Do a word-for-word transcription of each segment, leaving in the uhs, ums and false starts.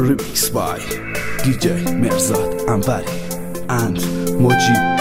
Remix by دی جی مرزاد انبری and مجیب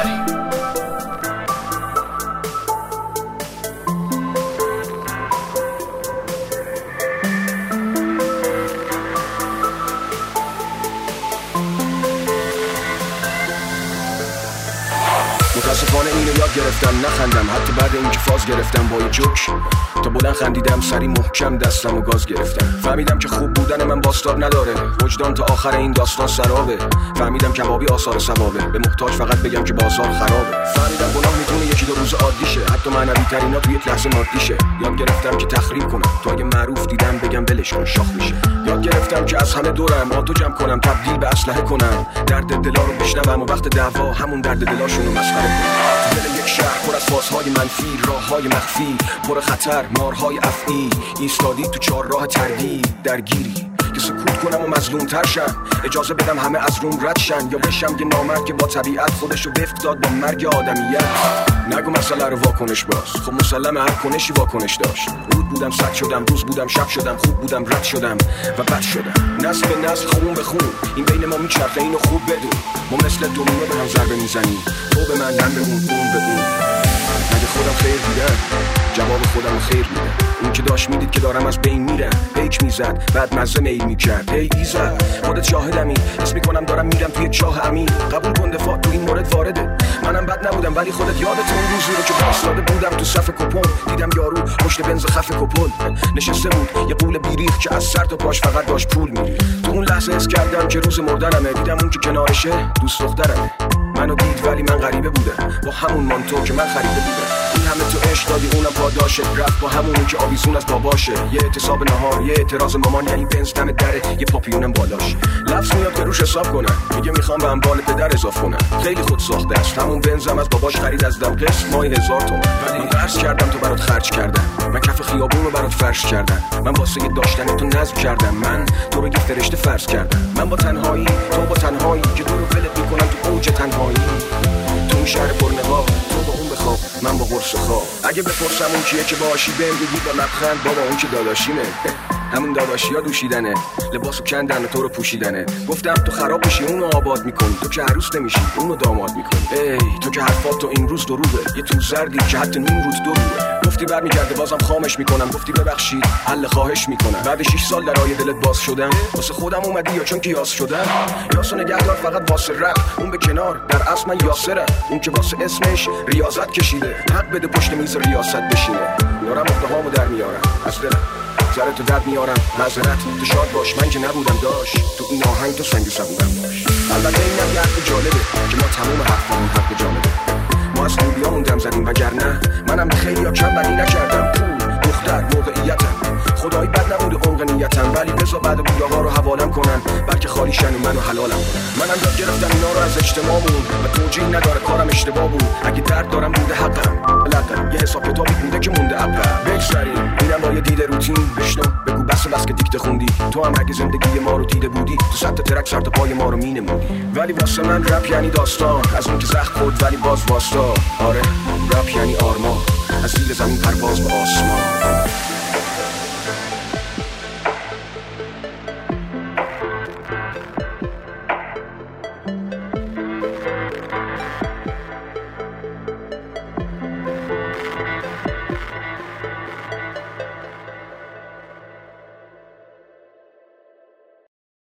متاسفانه اینو یاد گرفتم نخندم، حتی بعد اینکه فاز گرفتم با یه جوک تا بلند خندیدم، سری محکم دستم و گاز گرفتم. فهمیدم که خوب بودن من باستاب نداره، وجدان تا آخر این داستان سرابه. فهمیدم کبابی آثار ثوابه، به محتاج فقط بگم که بازار خرابه. فهمیدم گناه میتونه یکی دو روز عادیشه، حتی معنوی ترینا تو یک لحظه مادیشه. یاد گرفتم که تخریب کنم تو اگه معروف دیدم بگم ولش کن شاخ میشه. یاد گرفتم که از همه دورم آتو جمع کنم، تبدیل به اسلحه کنم، درد دلا رو بشنوم و وقت دعوا همون درد دلاشونو مسخره کنم. دل یک شهر پر از فازهای منفی، راههای مخفی پر خطر، مارهای افعی، ایستادی تو چهار راه تردید، درگیری که سکوت کنم و مظلوم تر شم، اجازه بدم همه از روم رد شن، یا بشم یه نامرد که با طبیعت خودشو وفق داد با مرگ آدمیت. نگو مسئله رو واکنش باز، خب مسلمه هر کنشی واکنش داشت. رود بودم صد شدم، روز بودم شب شدم، خوب بودم رد شدم و بد شدم. نسل به نسل، خون به خون، این بین ما میچرخه، اینو خوب بدون. ما مثل دومینو به هم ضربه میزنیم، تو به من، من به اون، اون به اون. مگه خودم خیر دیدم؟ جواب خودم خیر میدم. اون که داشت میدید که دارم از بین میرم، پیک میزد بعد مزه میل میکرد. ای ایزد خودت شاهدمی، حس میکنم دارم میرم توی چاه عمیق. قبول کن دفاع تو این مورد وارده، منم بد نبودم ولی خودت یادت اون روزی رو که وایساده بودم تو صف کپون، دیدم یارو پشت بنز خف کپل نشسته بود، یه قول بیریخ که از سر تا پاش فقط داشت پول میری. تو اون لحظه حس کردم که روز مردنمه، دیدم اون که کنارشه دوست دخترمه. منو دید ولی من غریبه بودم، با همون مانتو که من خریده بودم. این همه تو عشق دادی اونم پاداشه، رفت با همون که آویزون از باباشه. یه اعتصاب نهار، یه اعتراض مامان، یعنی بنز دم دره، یه پاپیونم بالاش. لفظ میاد که روش حساب کنم، میگه میخوام به اموال پدر اضاف کنم. خیلی خود ساخته است، همون بنزم از باباش خرید از دم قسط ماهی هزار تومن. من قرض کردم تو برات خرج کردم، من کف خیابون رو برات فرش کردم، من واسه داشتن تو نذر کردم، من تو رو یه فرشته فرض کردم. من با تنهایی، تو با تنهایی که تو رو ولت میکنم تو اوج تنهایی. تو این شهر پرنقاب، تو با اون بخواب، من با قرص خواب. اگه بپرسم اون کیه که باشی، بهم بگی با لبخند بابا اون که داداشیمه. همون داداشی ها دوشیدنه، لباسو کندن و تو رو پوشیدنه. گفتم تو خراب بشی اونو آباد میکنی، تو که عروس نمیشی اونو داماد میکنی. ای تو که حرفات تو این روز دروغه، یه تو زردی که حتی نیم روز دروغه. گفتی برمیگرده بازم خامش میکنم، گفتی ببخشید حل خواهش میکنم. بعد شش سال درای دلت باز شدم، واسه خودم اومدی یا چون که یاس شدم؟ یاسو نگهدار فقط واسه رپ، اون به کنار، در اصل من یاسرم. اون که واسه اسمش ریاضت کشیده، حق بده پشت میز ریاست بشینه. میارم اقدهامو در میارم از دلم، سرت تو درد میارم، معذرت تو شاد باش، من که نبودم داشت تو این آهنگ تو سنگ صبورم داشت. البته اینم یه حرف جالبه که ما تموم حرفمون حرف جالبه. ما از خوبیامون دم زدیم وگرنه منم به خیلی ها کم بدی نکردم. پول، دختر، موقعیتم، خدایی بد نبوده عمق نیتم، ولی بذار بعد بوده ها رو حوالم کنن، بلکه خالی شن و منو حلالم کنن. منم یاد گرفتم اینا رو از اجتماعمون و توجیه نداره کارم اشتباه بود. اگه درد دارم بوده حقم، بلدم یه حساب کتابی بوده که مونده عقب. بگذریم اینم با یه دید روتین، بشنو بگو بس بس که دیکته خوندی. تو هم اگه زندگی ما رو دیده بودی، تو صد تا ترک سر تا پای ما رو مینمودی. ولی واسه من رپ یعنی داستان، از اون که زخم خورد ولی باز واستا. آره رپ یعنی آرمان، از زیر زمین پرواز به آسمان.